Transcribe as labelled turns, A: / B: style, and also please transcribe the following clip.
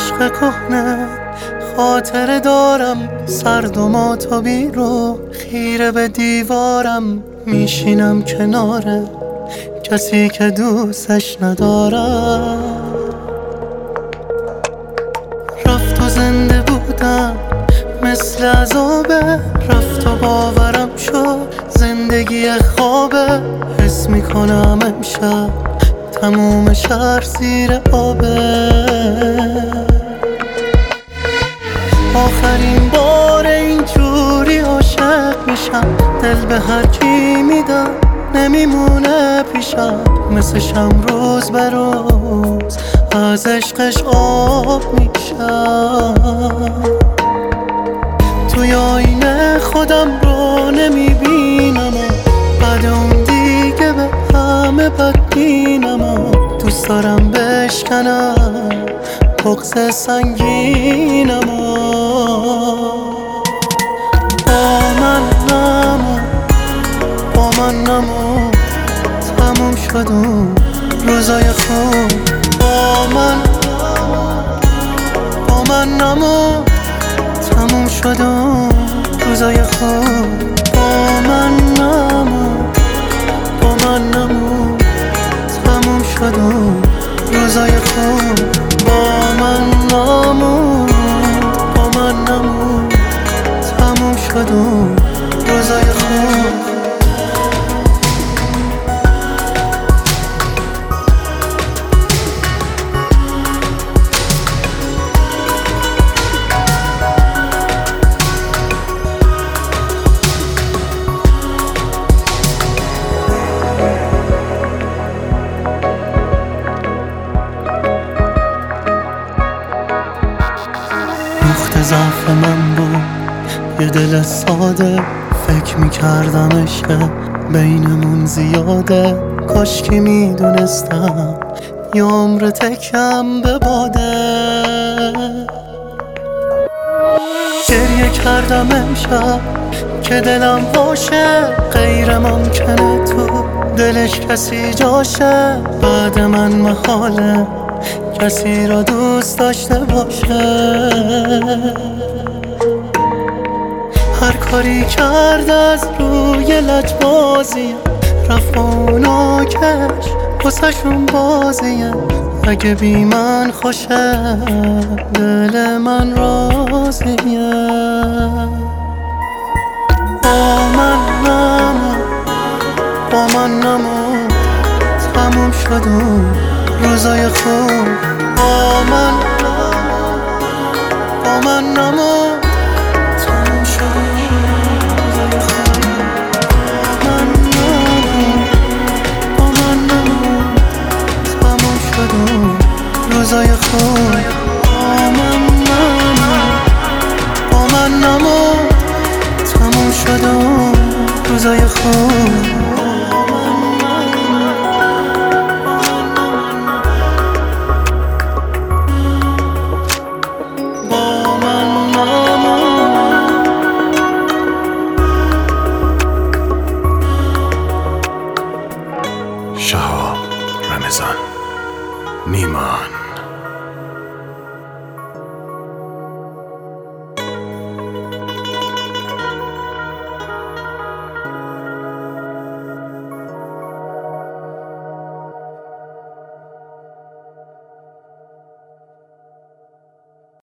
A: عشق کهنه خاطره دارم، سرد و ماتابی رو خیره به دیوارم. میشینم کنار کسی که دوستش ندارم. رفت و زنده بودم مثل عذابه، رفت و باورم شد زندگی خوابه. حس میکنم امشب تموم شهر زیر آبه. آخرین بار اینجوری عاشق میشم، دل به هر کی میدم نمیمونه پیشم. مثل شم روز به روز از عشقش آب میشم. توی آینه خودم رو نمیبینم و بعد اون دیگه به همه بدبینم و دوست دارم بشکنم بغض سنگینم و با من نمون تموم شد اون روزای خوب. با من نمون تموم شد اون روزای خوب. با من نمون تموم شد اون روزای خوب. با من نمون تموم شد اون روزای خوب. نقطه ضعف من بود یه دل ساده، فکر میکردم عشق بینمون زیاده. کاش که میدونستم یه عمر تکم به باده. گریه کردم امشب که دلم باشه، غیر ممکنه تو دلش کسی جاشه. بعد من محاله کسی را دوست داشته باشه. هر کاری کرد از روی لجبازیه، رفت اونا کش واسه‌شون بازیه. اگه بی من خوشه دل من راضیه. با من نمون تموم شد اون روزای خوب. با من نمون تموم شد روزای خوب. با من نمون تموم شد روزای خوب. با من نمون تموم شد روزای خوب.
B: شهاب رمضان نیمان.